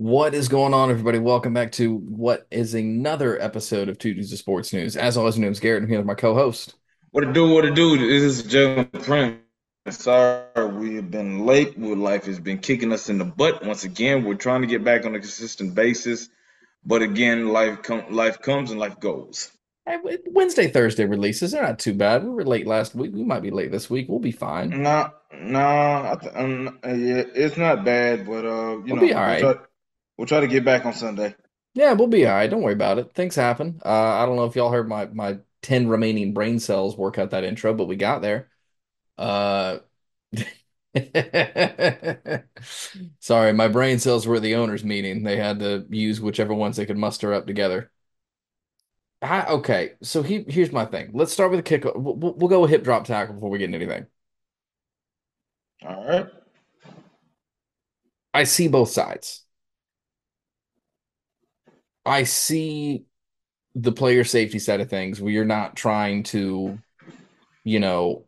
What is going on, everybody? Welcome back to what is another episode of Two Dudes of Sports News. As always, my name is Garrett. I'm here with my co-host. What to do? What to do? This is Jalen Prince. Sorry, we have been late. Life has been kicking us in the butt. Once again, we're trying to get back on a consistent basis, but again, life comes and life goes. Wednesday, Thursday releases. They're not too bad. We were late last week. We might be late this week. We'll be fine. Yeah, it's not bad, but We'll be all right. we'll try to get back on Sunday. Yeah, we'll be all right. Don't worry about it. Things happen. I don't know if y'all heard my 10 remaining brain cells work out that intro, but we got there. Uh, Sorry, my brain cells were at the owners' meeting. They had to use whichever ones they could muster up together. Okay, so here's my thing. Let's start with a kick. We'll go with hip drop tackle before we get into anything. All right. I see both sides. I see the player safety side of things where you're not trying to, you know,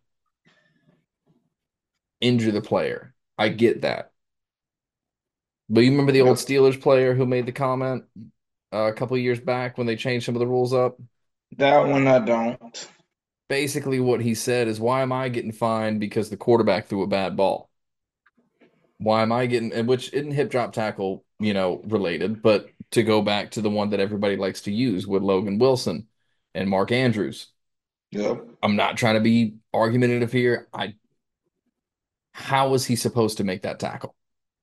injure the player. I get that. But you remember the old Yep. Steelers player who made the comment a couple of years back when they changed some of the rules up? That one I don't. Basically, what he said is, why am I getting fined because the quarterback threw a bad ball? Why am I getting, and which isn't hip drop tackle, related, but to go back to the one that everybody likes to use with Logan Wilson and Mark Andrews. Yep. I'm not trying to be argumentative here. How was he supposed to make that tackle?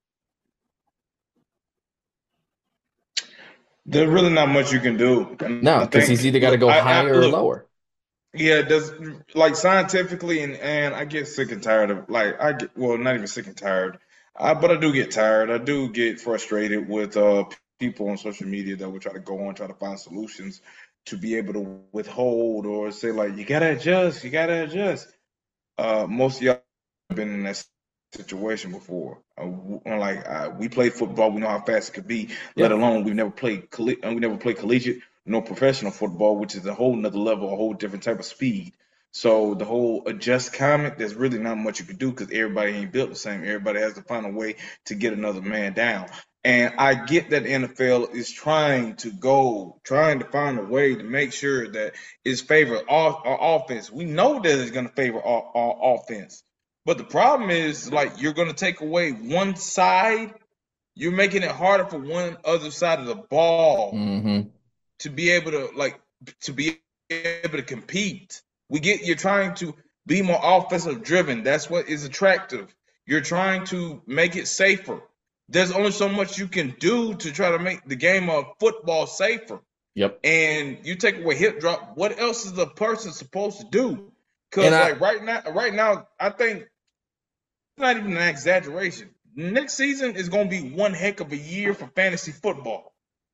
There's really not much you can do, and No, I because he's think either got to go I higher or look. lower. Yeah, does like scientifically, and I get sick and tired of not even sick and tired, but I do get tired. I do get frustrated with people on social media that will try to go on try to find solutions to be able to withhold or say like you gotta adjust. Most of y'all have been in that situation before. We played football, we know how fast it could be. Let Yeah. alone we never played collegiate nor professional football, which is a whole nother level, a whole different type of speed. So the whole adjust comment, there's really not much you can do because everybody ain't built the same. Everybody has to find a way to get another man down. And I get that the NFL is trying to find a way to make sure that it's favor our offense. We know that it's going to favor our offense. But the problem is, like, you're going to take away one side. You're making it harder for one other side of the ball Hmm. to be able to, to be able to compete. You're trying to be more offensive driven. That's what is attractive. You're trying to make it safer. There's only so much you can do to try to make the game of football safer. Yep. And you take away hip drop, what else is the person supposed to do? And Because like right now, I think it's not even an exaggeration. Next season is going to be one heck of a year for fantasy football.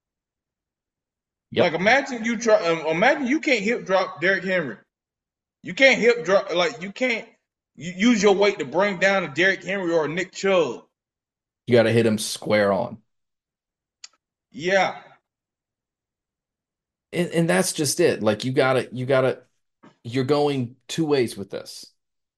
Like yep. imagine you can't hip drop Derrick Henry. You can't hip drop you can't use your weight to bring down a Derrick Henry or a Nick Chubb. You got to hit him square on. Yeah, And that's just it. Like you're going two ways with this.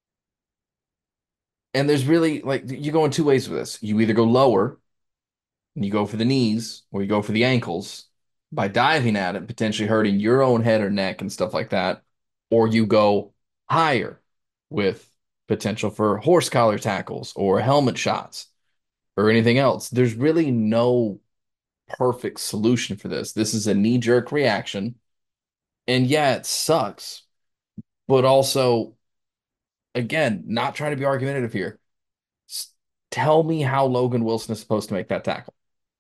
And there's really like you're going two ways with this. You either go lower and you go for the knees or you go for the ankles by diving at it, potentially hurting your own head or neck and stuff like that, or you go higher with potential for horse collar tackles or helmet shots or anything else. There's really no perfect solution for this. This is a knee-jerk reaction. And yeah, it sucks, but also, again, not trying to be argumentative here. Tell me how Logan Wilson is supposed to make that tackle.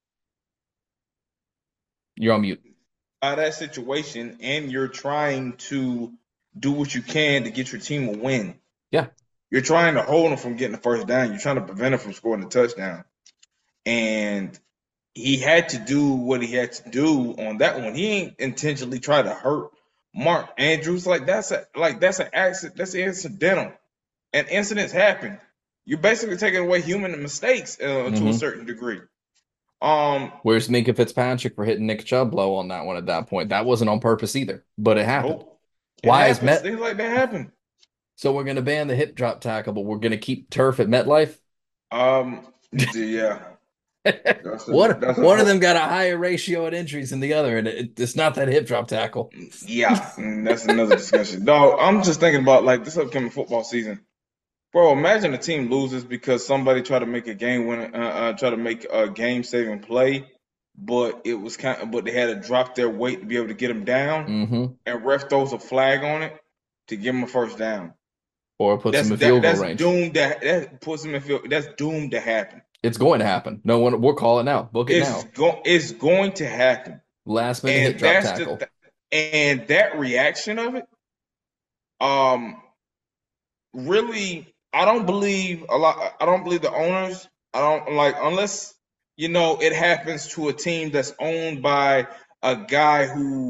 You're on mute. out of that situation, and you're trying to do what you can to get your team a win. Yeah. You're trying to hold him from getting the first down. You're trying to prevent him from scoring a touchdown. And he had to do what he had to do on that one. He ain't intentionally try to hurt Mark Andrews. That's an accident. That's incidental. And incidents happen. You're basically taking away human mistakes to a Hmm. certain degree. Um, Where's Minka Fitzpatrick for hitting Nick Chubb low on that one at that point? That wasn't on purpose either, but it happened. nope. It Why is happens. Met? Things like that happen. So we're going to ban the hip drop tackle, but we're going to keep turf at MetLife. Um, yeah. One That's a one of whole them got a higher ratio of injuries than the other, and it's not that hip drop tackle. yeah. That's another discussion. Dog, I'm just thinking about like this upcoming football season. Bro, imagine a team loses because somebody tried to make a game win, try to make a game saving play, but but they had to drop their weight to be able to get them down, Hmm. and ref throws a flag on it to give them a first down. Or it puts them in field goal That's range. doomed. That puts them in field. That's doomed to happen. It's going to happen. No one, we'll call it now. Book it now. It's going to happen, Last minute hip and drop tackle. and that reaction of it, um, really, I don't believe a lot. I don't believe the owners. I don't like unless it happens to a team that's owned by a guy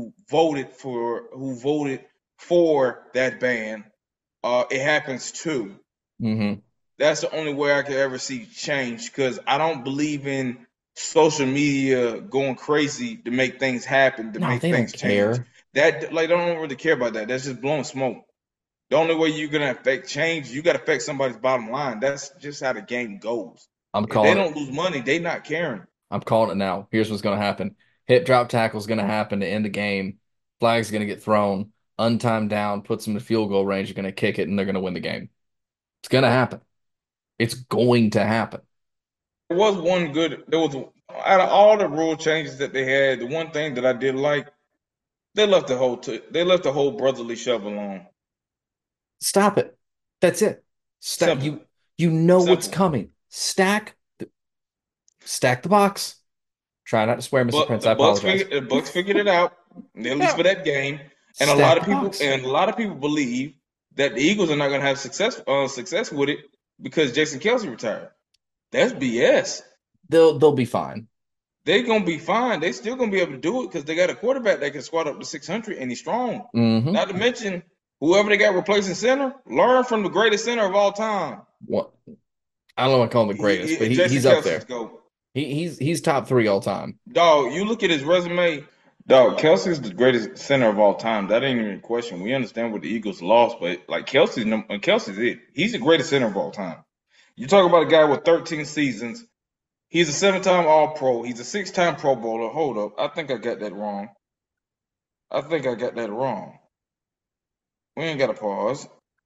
who voted for that ban. It happens too. Hmm. That's the only way I could ever see change because I don't believe in social media going crazy to make things happen, to No, make they don't things change. care. That like I don't really care about that. That's just blowing smoke. The only way you're gonna affect change, you gotta affect somebody's bottom line. That's just how the game goes. I'm If they calling it. don't lose money, they not caring. I'm calling it now. Here's what's going to happen. Hip drop tackle is going to happen to end the game. Flag's going to get thrown. Untimed down, puts them in field goal range. You're going to kick it, and they're going to win the game. It's going to happen. It's going to happen. There was out of all the rule changes that they had, the one thing that I did like, they left the whole brotherly shove alone. Stop it. That's it. Stack Simple, you know what's simple. coming. Stack the box. Try not to swear, Mr. But Prince. I apologize. The Bucks figured it out, at least Yeah. for that game. Stack the box. A lot of people believe that the Eagles are not going to have success with it because Jason Kelsey retired. That's BS. They'll be fine. They're gonna be fine. They still gonna be able to do it because they got a quarterback that can squat up to 600 and he's strong. Hmm. Not to mention whoever they got replacing center, learn from the greatest center of all time. What I don't know what to call him the greatest, but Jason he's up Kelsey's there. go. He's top three all time. Dog, you look at his resume. Dog, Kelsey's the greatest center of all time. That ain't even a question. We understand what the Eagles lost, but like Kelsey's it. He's the greatest center of all time. You talk about a guy with 13 seasons. He's a 7-time All Pro. He's a 6-time Pro Bowler. Hold up, I think I got that wrong. I think I got that wrong. We ain't got to pause.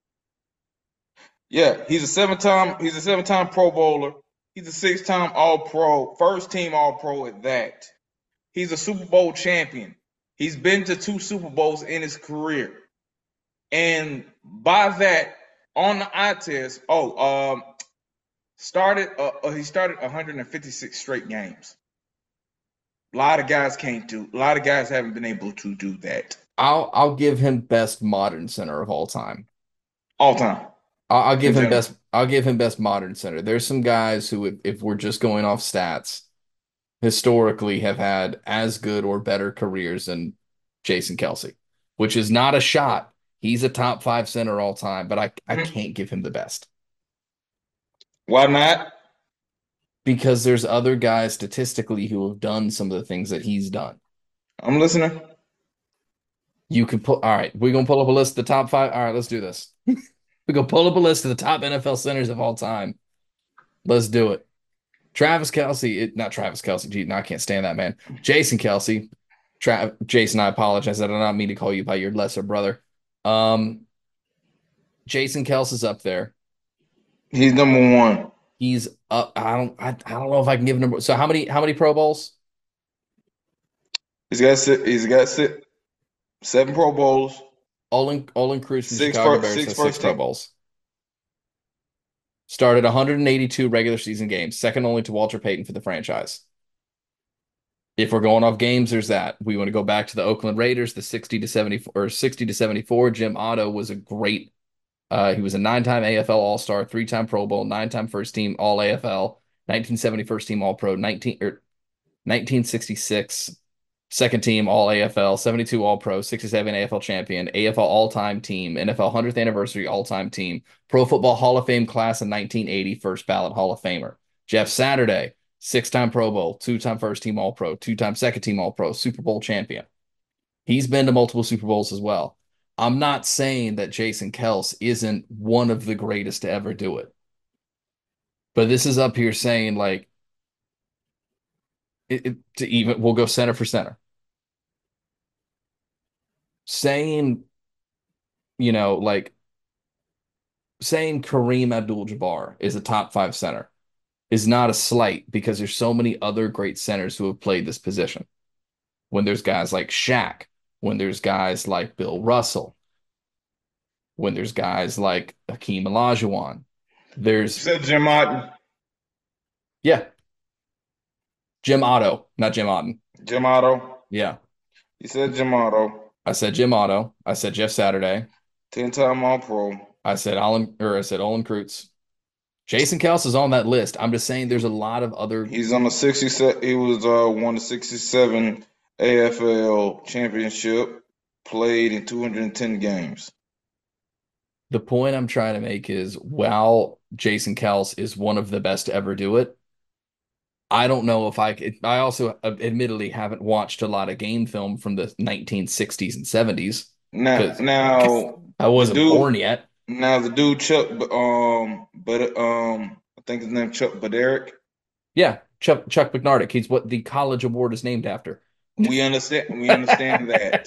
Yeah, he's a 7-time Pro Bowler. He's a 6-time All Pro, first team All Pro at that. He's a Super Bowl champion. He's been to 2 Super Bowls in his career. And by that, on the eye test, he started 156 straight games. A lot of guys can't do. A lot of guys haven't been able to do that I'll give him best modern center of all time. all time I'll in give him general. best. I'll give him best modern center. There's some guys who, if we're just going off stats, historically have had as good or better careers than Jason Kelsey, which is not a shot. He's a top five center all time, but I Mhm. can't give him the best Why not? because there's other guys statistically who have done some of the things that he's done. I'm listening. You can put, all right, we're gonna pull up a list of the top five. All right, let's do this. We go pull up a list of the top NFL centers of all time. Let's do it. Travis Kelsey, not Travis Kelsey. Gee, no, I can't stand that man. Jason Kelsey. Jason, I apologize. I did not mean to call you by your lesser brother. Um, Jason Kelsey's up there. He's number one. He's up. I don't know if I can give a number. So how many Pro Bowls? He's got 7 Pro Bowls, Olin Cruz from the Chicago Bears six has six first Pro team. Bowls. Started 182 regular season games, second only to Walter Payton for the franchise. If we're going off games, there's that. We want to go back to the Oakland Raiders, the 60 to 74 or 60 to 74. Jim Otto was a great. He was a 9-time AFL All-Star, 3-time Pro Bowl, 9-time first team All AFL, 1970 first team All Pro, 1966 second team All AFL, 72 All Pro, 67 AFL champion, AFL all-time team, NFL 100th anniversary all-time team, Pro Football Hall of Fame class of 1980 first ballot Hall of Famer. Jeff Saturday, 6-time Pro Bowl, 2-time first team All Pro, 2-time second team All Pro, Super Bowl champion. He's been to multiple Super Bowls as well. I'm not saying that Jason Kels isn't one of the greatest to ever do it. But this is up here saying like to even we'll go center for center. Saying, like saying Kareem Abdul-Jabbar is a top five center is not a slight because there's so many other great centers who have played this position. When there's guys like Shaq, when there's guys like Bill Russell, when there's guys like Hakeem Olajuwon, You there's said Jim Otton. yeah, Jim Otto, not Jim Otten. Jim Otto. Yeah, You said Jim Otto. I said Jim Otto. I said Jeff Saturday. 10-time All Pro. I said Olin Kreutz. Jason Kels is on that list. I'm just saying there's a lot of other. He's on the 67. He was won the 67 AFL championship. Played in 210 games. The point I'm trying to make is while Jason Kels is one of the best to ever do it, I don't know if I could. I also admittedly haven't watched a lot of game film from the 1960s and 70s Now, because now I the wasn't dude, born yet. now the dude Chuck, but I think his name Chuck Bederick. Yeah, Chuck McNardick. He's what the college award is named after. We understand. We understand that.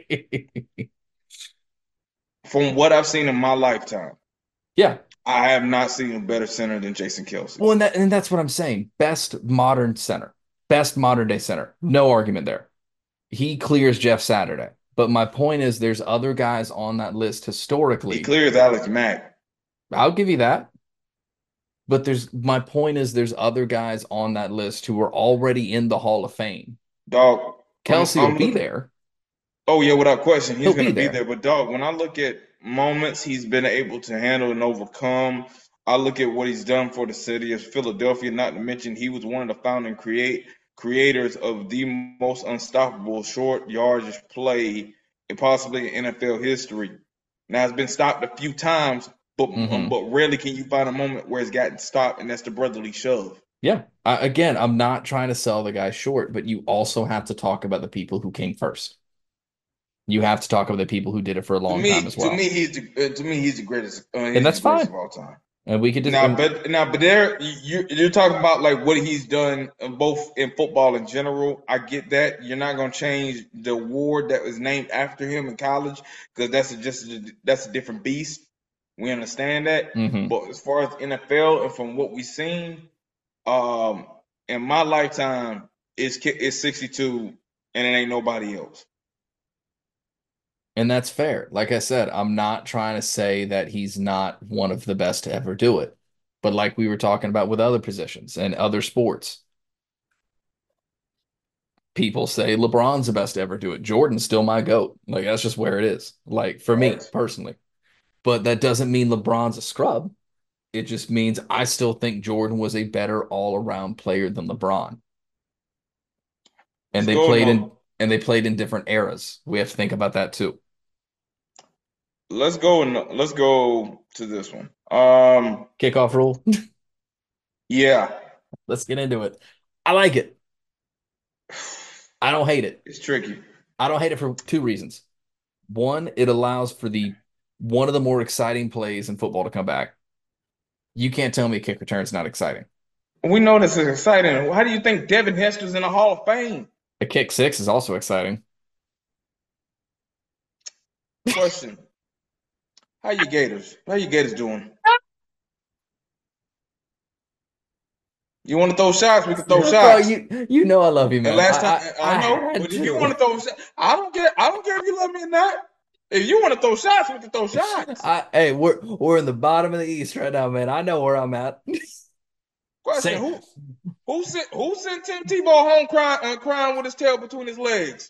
From what I've seen in my lifetime, Yeah. I have not seen a better center than Jason Kelsey. Well, and that's what I'm saying. Best modern center, best modern day center. No argument there. He clears Jeff Saturday. But my point is, there's other guys on that list He historically. clears Alex Mack. I'll give you that. But there's my point is, there's other guys on that list who are already in the Hall of Fame. Dog, Kelsey will I'm be looking. there. Oh yeah, without question, he's He'll be gonna be there. there. But dog, when I look at moments he's been able to handle and overcome, I look at what he's done for the city of Philadelphia. Not to mention, he was one of the founding creators of the most unstoppable short yardage play in possibly in NFL history. Now it's been stopped a few times, Hmm. but rarely can you find a moment where it's gotten stopped, and that's the brotherly shove. Yeah. Again, I'm not trying to sell the guy short, but you also have to talk about the people who came first. You have to talk about the people who did it for a long time as well. To me, he's the greatest. And He's the that's greatest fine. of all time. And we could just, But there, you're talking about like what he's done both in football in general. I get that you're not going to change the award that was named after him in college because that's a different beast. We understand that. mhm. But as far as NFL and from what we've seen, um, in my lifetime, it's 62, and it ain't nobody else. And that's fair. Like I said, I'm not trying to say that he's not one of the best to ever do it. But like we were talking about with other positions and other sports, people say LeBron's the best to ever do it. Jordan's still my GOAT. Like that's just where it is. Like for me Facts. personally. But that doesn't mean LeBron's a scrub. It just means I still think Jordan was a better all-around player than LeBron. And Let's they go. played in No, and they played in different eras. We have to think about that too. let's go. Let's go to this one. Kickoff rule. Yeah. Let's get into it. I like it. I don't hate it. It's tricky. I don't hate it for two reasons. One, it allows for the one of the more exciting plays in football to come back. You can't tell me a kick return is not exciting. We know this is exciting. How do you think Devin Hester's in the Hall of Fame? A kick six is also exciting. Question. How you Gators? How you Gators doing? You want to throw shots? We can throw Bro, shots. you know I love you, And man. last time, I I know, had but if you want to. to throw shots, I don't care. I don't care if you love me or not. If you want to throw shots, we can throw shots. Hey, we're in the bottom of the East right now, man. I know where I'm at. Question. Say Who sent Tim Tebow home crying with his tail between his legs?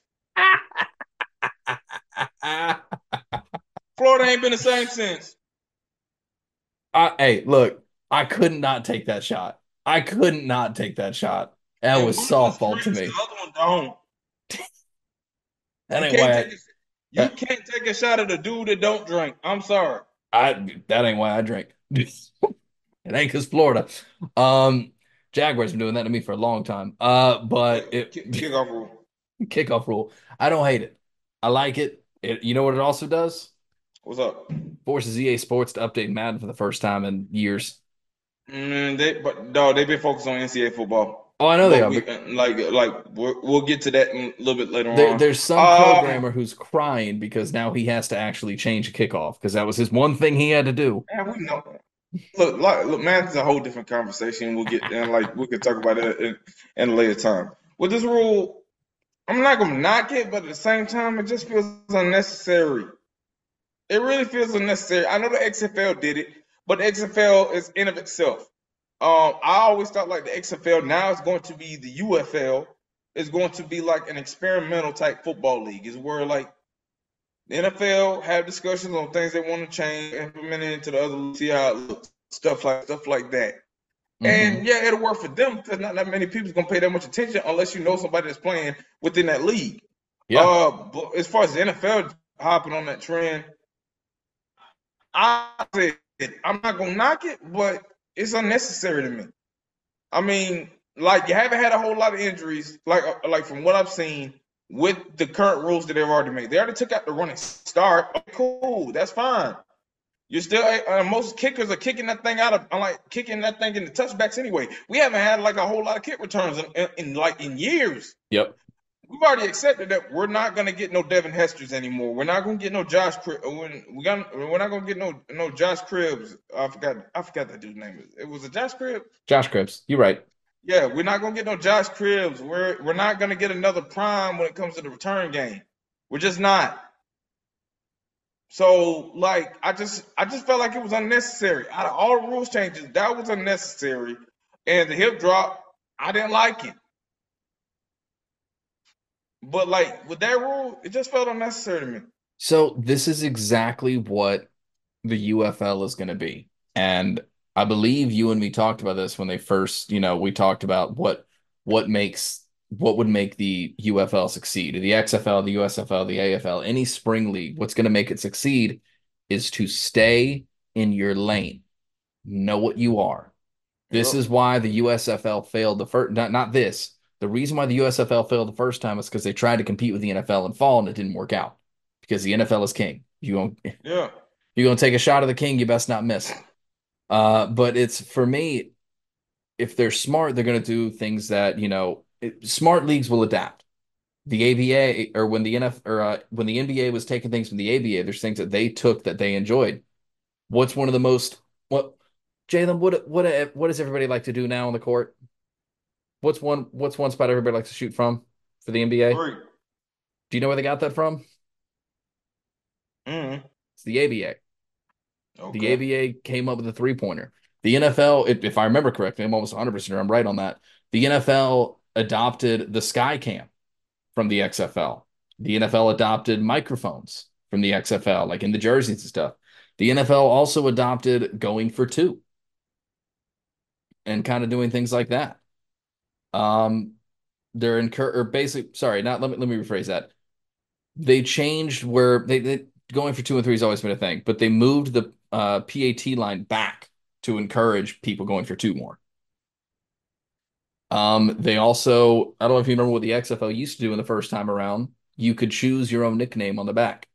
Florida ain't been the same since. Hey, look, I couldn't not take that shot. I couldn't not take that shot. That And was one of us softball to drinks, the me. other one don't. That You ain't can't why take a, you can't take a shot at a dude that don't drink. I'm sorry. that ain't why I drink. It ain't because Florida. Um, Jaguars been doing that to me for a long time. But it Kickoff rule. kickoff rule. I don't hate it. I like it. You know what it also does? What's up? Forces EA Sports to update Madden for the first time in years. But dog, they've been focused on NCAA football. Oh, I know they but are, we but we'll get to that a little bit later there, on. there's some programmer who's crying because now he has to actually change a kickoff because that was his one thing he had to do. And we know. Look, man, it's a whole different conversation. We'll get and we can talk about it in a later time. With this rule, I'm not gonna knock it, but at the same time, it just feels unnecessary. It really feels unnecessary. I know the XFL did it, but the XFL is in of itself. I always thought like the XFL now is going to be the UFL is going to be like an experimental type football league. Is where like the NFL have discussions on things they want to change, implement it into the other league, see how it looks, stuff like that. Hmm. And yeah, it'll work for them because not that many people's gonna pay that much attention unless you know somebody that's playing within that league. Yeah. But as far as the NFL hopping on that trend, I said I'm not gonna knock it, but it's unnecessary to me. I mean, like you haven't had a whole lot of injuries, like from what I've seen with the current rules that they've already made. They already took out the running start. Okay, cool, that's fine. You're still most kickers are kicking that thing out of like kicking that thing into touchbacks anyway. We haven't had like a whole lot of kick returns in years. Yep. We've already accepted that we're not going to get no Devin Hesters anymore. We're not going to get no we're not going to get no Josh Cribbs. I forgot that dude's name. It was a Josh Cribbs. Josh Cribbs, you're right. Yeah, we're not going to get no Josh Cribbs. We're not going to get another prime when it comes to the return game. We're just not. So like I just felt like it was unnecessary. Out of all the rules changes, that was unnecessary. And the hip drop, I didn't like it. But like with that rule, it just felt unnecessary to me. So this is exactly what the UFL is going to be. And I believe you and me talked about this when they first, we talked about what would make the UFL succeed. The XFL, the USFL, the AFL, any spring league, what's going to make it succeed is to stay in your lane. Know what you are. This Yep. is why the USFL failed the first, not this. The reason why the USFL failed the first time is because they tried to compete with the NFL and fall and it didn't work out because the NFL is king. Yeah. You're gonna take a shot of the king, you best not miss. But it's for me, if they're smart, they're gonna do things that smart leagues will adapt. The ABA or when the NF or when the NBA was taking things from the ABA, there's things that they took that they enjoyed. What's one of the most what Jalen? What does everybody like to do now on the court? What's one spot everybody likes to shoot from for the NBA? Do 3. you know where they got that from? Mm-hmm. It's the ABA. The Okay. ABA came up with a three-pointer. The NFL, if I remember correctly, I'm almost 100% sure I'm right on that. The NFL adopted the sky cam from the XFL. The NFL adopted microphones from the XFL, like in the jerseys and stuff. The NFL also adopted going for two and kind of doing things like that. Um, they're or basic. Sorry, not let me rephrase that. They changed where they going for two and three has always been a thing, but they moved the PAT line back to encourage people going for two more. They also, I don't know if you remember what the XFL used to do in the first time around. You could choose your own nickname on the back.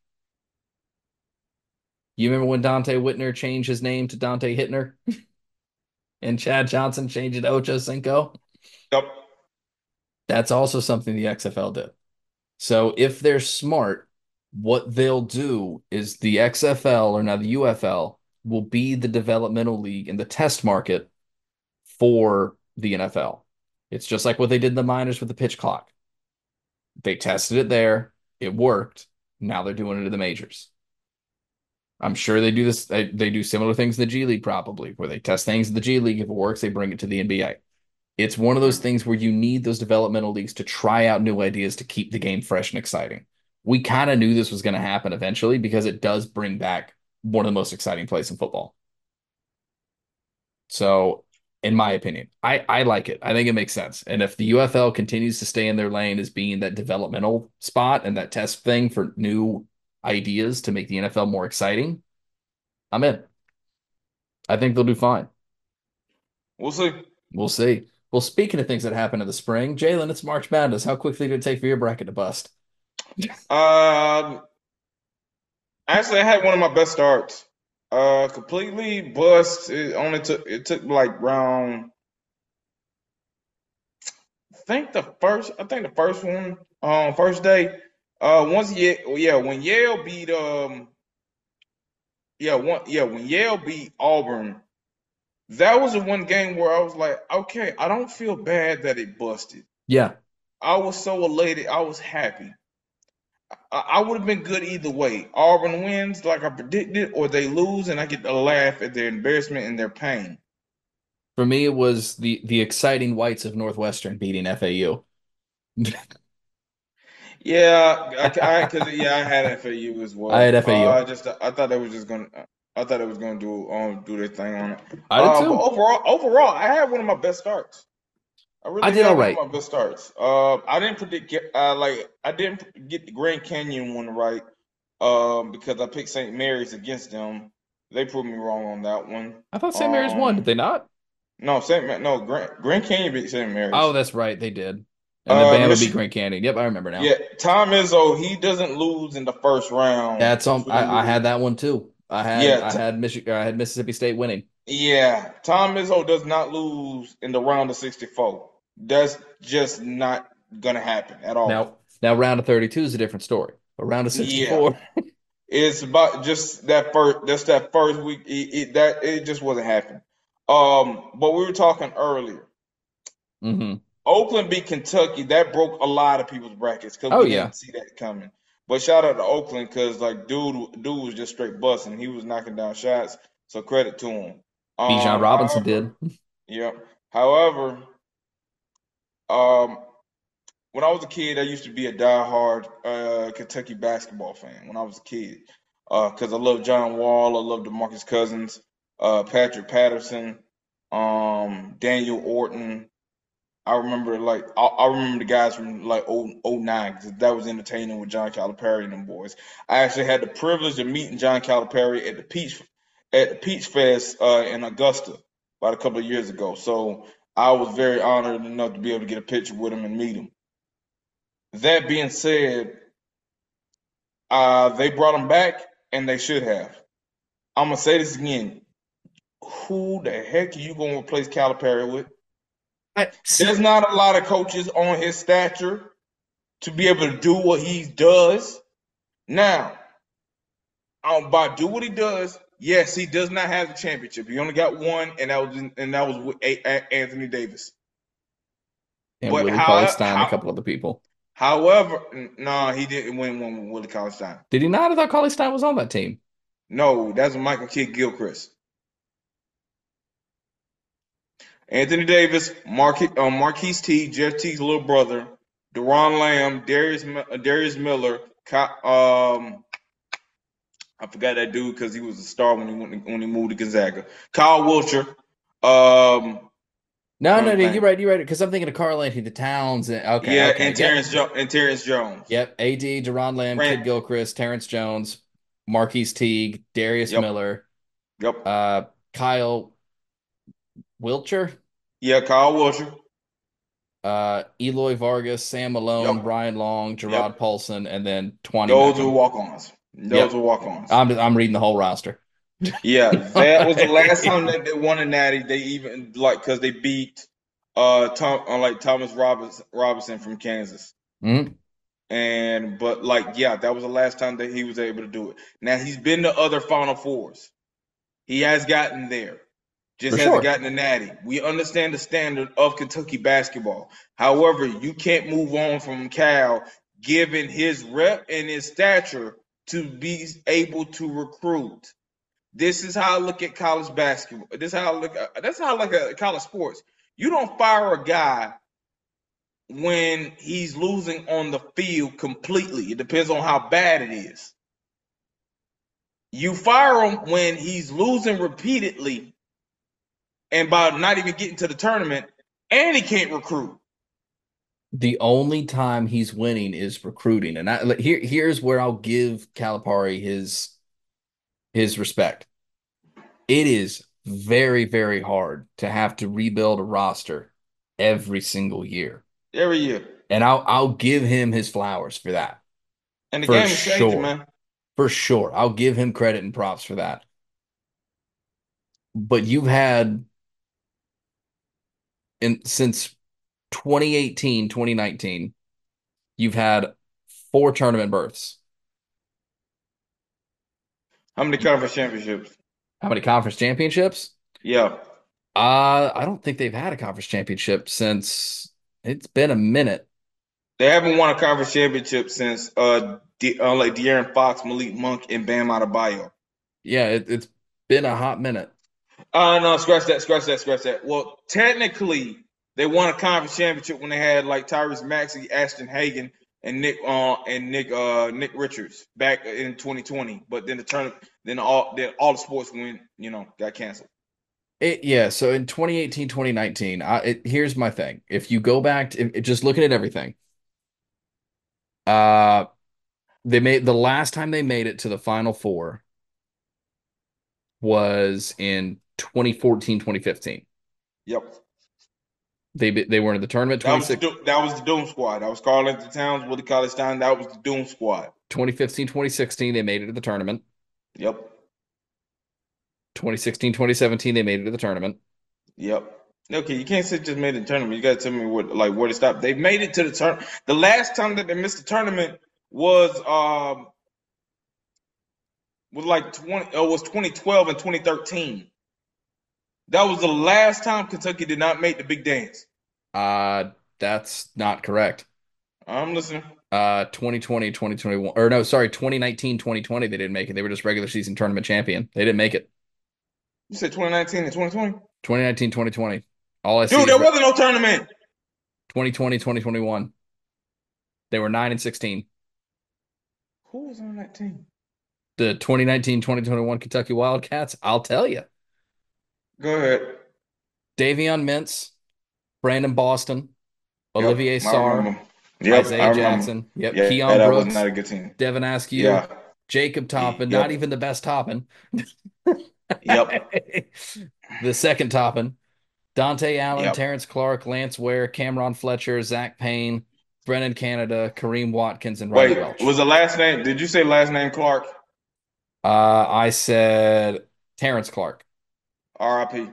You remember when Dante Whitner changed his name to Dante Hittner and Chad Johnson changed it to Ocho Cinco? Yep. That's also something the XFL did. So if they're smart, what they'll do is the XFL or now the UFL will be the developmental league in the test market for the NFL. It's just like what they did in the minors with the pitch clock. They tested it there, it worked. Now they're doing it in the majors. I'm sure they do this. They do similar things in the G League, probably, where they test things in the G League. If it works, they bring it to the NBA. It's one of those things where you need those developmental leagues to try out new ideas to keep the game fresh and exciting. We kind of knew this was going to happen eventually because it does bring back one of the most exciting plays in football. So, in my opinion, I like it. I think it makes sense. And if the UFL continues to stay in their lane as being that developmental spot and that test thing for new ideas to make the NFL more exciting, I'm in. I think they'll do fine. We'll see. We'll see. Well, speaking of things that happen in the spring, Jalen, it's March Madness. How quickly did it take for your bracket to bust? Um, Actually, I had one of my best starts. Completely bust. It took like round I think the first one, first day, once yeah, when Yale beat when Yale beat Auburn, that was the one game where I was like, okay, I don't feel bad that it busted. Yeah. I was so elated, I was happy. I would have been good either way. Auburn wins like I predicted, or they lose, and I get to laugh at their embarrassment and their pain. For me, it was the exciting whites of Northwestern beating FAU. Yeah, because yeah, I had FAU as I well. had FAU. I thought they was just gonna, I thought they was gonna do their thing on it. I did But too. overall, I had one of my best starts. I I really did all had one of right. my best starts. I didn't predict, I didn't get the Grand Canyon one right, because I picked St. Mary's against them. They proved me wrong on that one. I thought St. Mary's won. Did Um, they not? no, no, Grand Canyon beat St. Oh, Mary's. that's right. They did. And then Bama beat Michigan, Grand Canyon. Yep, I remember now. yeah, Tom Izzo, he doesn't lose in the first round That's on. to the I had loser. that one too. Yeah, I had Michigan. I had Mississippi State winning. yeah, Tom Izzo does not lose in the round of 64. That's just not gonna happen at all. Now round of 32 is a different story. But round of Yeah, 64. it's about just that first. That's that first week. It just wasn't happening. But we were talking earlier. Hmm. Oakland beat Kentucky. That broke a lot of people's brackets because Oh we yeah. didn't see that coming. But shout out to Oakland because like dude was just straight busting. He was knocking down shots. So credit to him. Bijan Robinson However, did. yeah. However, um, when I was a kid, I used to be a diehard Kentucky basketball fan. When I was a kid, because I loved John Wall, I loved DeMarcus Cousins, Patrick Patterson, Daniel Orton. I remember the guys from like '09 'cause that was entertaining with John Calipari and them boys. I actually had the privilege of meeting John Calipari at the Peach Fest in Augusta about a couple of years ago. So I was very honored enough to be able to get a picture with him and meet him. That being said, they brought him back and they should have. I'm gonna say this again. Who the heck are you gonna replace Calipari with? I There's see. not a lot of coaches on his stature to be able to do what he does. Now, by do what he does, yes, he does not have the championship. He only got one, and that was with Anthony Davis. And But Willie Cauley Stein, a couple other people. however, no, he didn't win one with Willie Cauley-Stein. Did he not? I thought Cauley Stein was on that team. No, that's Michael Kidd Gilchrist. Anthony Davis, Marquise T, Jeff T's little brother, Deron Lamb, Darius Miller, I forgot that dude because he was a star when he moved to Gonzaga. Kyle Wilcher, No, trying to you're think. right. You're right. Because I'm thinking of Carl Anthony Towns. Okay, Yeah, okay. Yep. And Terrence Jones. Yep. AD, Deron Lamb, Grant. Kid Gilchrist, Terrence Jones, Marquise Teague, Darius Yep. Miller, Yep. uh, Kyle Wilcher, Yeah, Kyle Wilcher. Eloy Vargas, Sam Malone, Yep. Brian Long, Gerard Yep. Paulson, and then Twani Those were Beckham. walk-ons. Those Yep. were walk-ons. I'm reading the whole roster. Yeah, that was the last time that they won a natty. They even like because they beat Thomas Robinson from Kansas. Mhm. And but like yeah, that was the last time that he was able to do it. Now he's been to other Final Fours. He has gotten there. Just For hasn't sure. gotten the natty. We understand the standard of Kentucky basketball. However, you can't move on from Cal given his rep and his stature to be able to recruit. This is how I look at college basketball. This is how I look at that's how I look at college sports. You don't fire a guy when he's losing on the field completely. It depends on how bad it is. You fire him when he's losing repeatedly and by not even getting to the tournament, and he can't recruit. The only time he's winning is recruiting, and here's where I'll give Calipari his respect. It is very, very hard to have to rebuild a roster every single year. Every year. And I'll give him his flowers for that. And the For game is changing, sure. man. For sure. I'll give him credit and props for that. But you've had since 2018, 2019, you've had four tournament berths. How many conference championships? How many conference championships? Yeah. I don't think they've had a conference championship since it's been a minute. They haven't won a conference championship since like De'Aaron Fox, Malik Monk, and Bam Adebayo. Yeah, it's been a hot minute. No, scratch that, scratch that, scratch that. Well, technically, they won a conference championship when they had like Tyrese Maxey, Ashton Hagen, and Nick Richards back in 2020. But then the tournament, then all the sports went, got canceled. Yeah, so in 2018, 2019, here's my thing. If you go back to just looking at everything, uh they made the last time they made it to the Final Four was in 2014, 2015. Yep. They were in the tournament That was the Doom Squad. That was Karl Anthony Towns, Willie Cauley-Stein. That was the Doom Squad. 2015, 2016, they made it to the tournament. Yep. 2016, 2017, they made it to the tournament. Yep. Okay, you can't say just made the tournament. You got to tell me where to stop. They made it to the tournament. The last time that they missed the tournament was like 2012 and 2013. That was the last time Kentucky did not make the big dance. That's not correct. I'm listening. 2020, 2021, or no, sorry, 2019, 2020, they didn't make it. They were just regular season tournament champion. They didn't make it. You said 2019 and 2020? 2019, 2020. All I see Dude, is there wasn't no tournament. 2020, 2021. They were 9 and 16. Who was on that team? The 2019, 2021 Kentucky Wildcats, I'll tell you. Go ahead. Davion Mintz, Brandon Boston, Yep, Olivier I Sarr, remember. Yep, I Isaiah remember. Jackson, yep, Yeah, Keon that was not Brooks, a good team. Devin Askew, Yeah. Jacob Toppin, not Yep. even the best Toppin. Yep. The second Toppin, Dante Allen, Yep. Terrence Clark, Lance Ware, Cameron Fletcher, Zach Payne, Brennan Canada, Kareem Watkins, and Riley Wait, Welch. was the last name? Did you say last name Clark? I said Terrence Clark. R.I.P.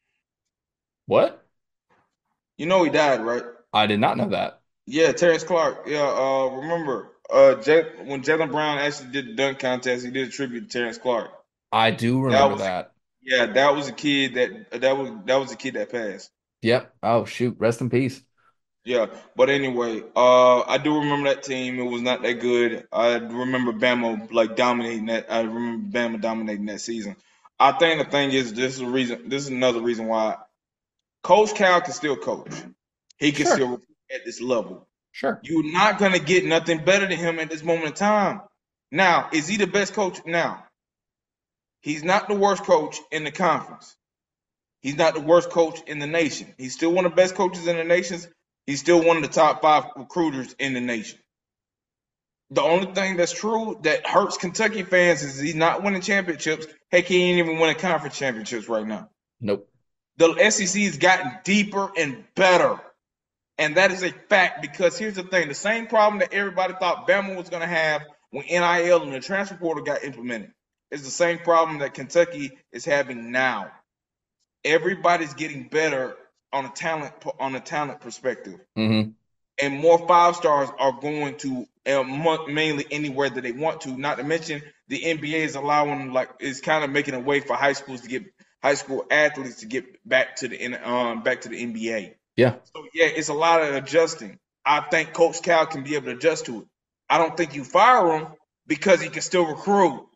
What? You know he died, right? I did not know that. Yeah, Terrence Clark. Yeah, remember when Jalen Brown actually did the dunk contest, he did a tribute to Terrence Clark. I do That remember was that. yeah, that was a kid that was a kid that passed. Yep. Oh, shoot. Rest in peace. Yeah, but anyway, I do remember that team. It was not that good. I remember Bama like dominating that. I remember Bama dominating that season. I think the thing is, this is a reason. This is another reason why Coach Cal can still coach. He can Sure. still recruit at this level. Sure. You're not gonna get nothing better than him at this moment in time. Now, is he the best coach? Now, he's not the worst coach in the conference. He's not the worst coach in the nation. He's still one of the best coaches in the nation. He's still one of the top 5 recruiters in the nation. The only thing that's true that hurts Kentucky fans is he's not winning championships. Heck, he ain't even winning conference championships right now. Nope. The SEC has gotten deeper and better. And that is a fact because here's the thing. The same problem that everybody thought Bama was going to have when NIL and the transfer portal got implemented is the same problem that Kentucky is having now. Everybody's getting better on a talent perspective. Mm-hmm. And more 5 stars are going to mainly anywhere that they want to. Not to mention the NBA is allowing is kind of making a way for high school athletes to get back to the NBA. Yeah. So yeah, it's a lot of adjusting. I think Coach Cal can be able to adjust to it. I don't think you fire him because he can still recruit,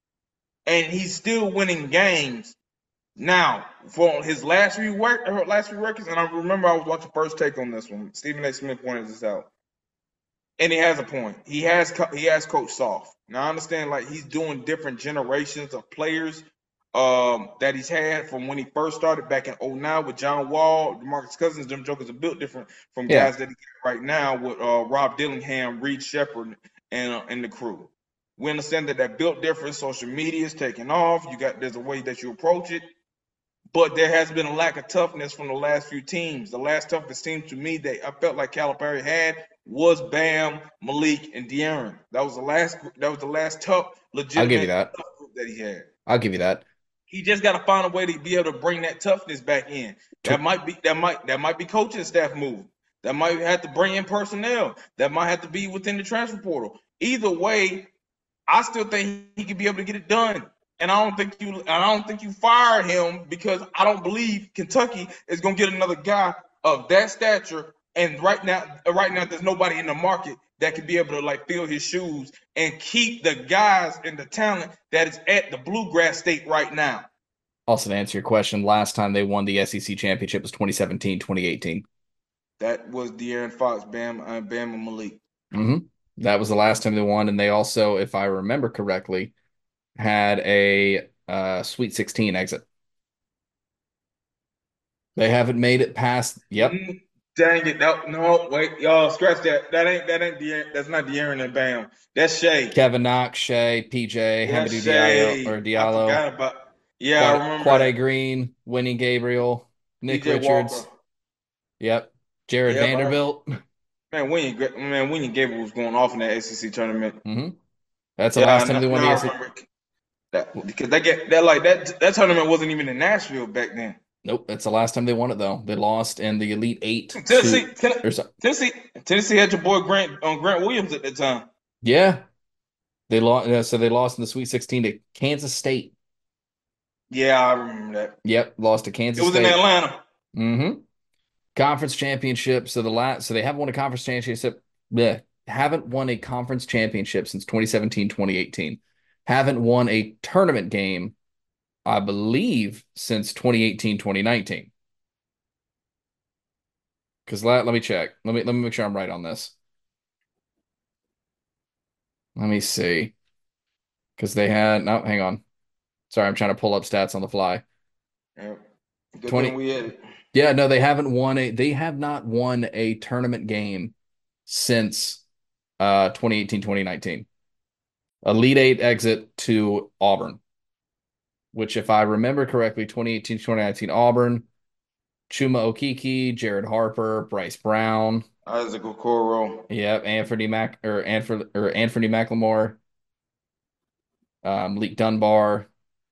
and he's still winning games. Now, for his last few records, and I remember I was watching First Take on this one. Stephen A. Smith pointed this out, and he has a point. He has Coach Soft. Now I understand he's doing different generations of players that he's had from when he first started back in 2009 with John Wall, DeMarcus Cousins. Them jokers are built different from Yeah. guys that he got right now with Rob Dillingham, Reed Shepard, and the crew. We understand that built different. Social media is taking off. There's a way that you approach it. But there has been a lack of toughness from the last few teams. The last toughest team to me that I felt like Calipari had was Bam, Malik, and De'Aaron. That was the last tough, I'll give you legitimate that. tough group that he had. I'll give you that. He just got to find a way to be able to bring that toughness back in. That might be coaching staff move. That might have to bring in personnel. That might have to be within the transfer portal. Either way, I still think he could be able to get it done. And I don't think you fire him because I don't believe Kentucky is going to get another guy of that stature. And right now, there's nobody in the market that could be able to like fill his shoes and keep the guys and the talent that is at the Bluegrass State right now. Also, to answer your question, last time they won the SEC championship was 2017, 2018. That was De'Aaron Fox, Bam and Malik. hmm That was the last time they won, and they also, if I remember correctly, had a Sweet 16 exit. They haven't made it past. Yep, Mm, dang it! No, wait, y'all scratch that. That ain't De'Aaron. That's not De'Aaron and Bam. That's Shay. Kevin Knox, Shea, PJ, That's Hamidou Diallo or Shay. I Diallo, forgot about. Yeah, I remember Quade that. Green, Winnie Gabriel, Nick PJ Walker. Richards. Yep, Jared Yep. Vanderbilt. William Gabriel was going off in that SEC tournament. hmm That's the Yeah, last time they won now the I SEC. remember that because they get that like that tournament wasn't even in Nashville back then. Nope, that's the last time they won it though. They lost in the Elite Eight Tennessee, to or so, Tennessee, Tennessee had your boy Grant Williams at that time. yeah. They lost, so they lost in the Sweet 16 to Kansas State. Yeah, I remember that. Yep, lost to It Kansas was in State. Atlanta. hmm Conference championship. So they haven't won a conference championship. Bleh, haven't won a conference championship since 2017, 2018. Haven't won a tournament game, I believe, since 2018, 2019. Because let me check. Let me make sure I'm right on this. Let me see. Because they had no, hang on. Sorry, I'm trying to pull up stats on the fly. Yeah. Good thing 20. we had it. Yeah, no, they have not won a tournament game since 2018, 2019. Elite Eight exit to Auburn, which if I remember correctly, 2018, 2019 Auburn, Chuma Okeke, Jared Harper, Bryce Brown, Isaac Okoro. yep, Anthony McLemore, Malik Dunbar.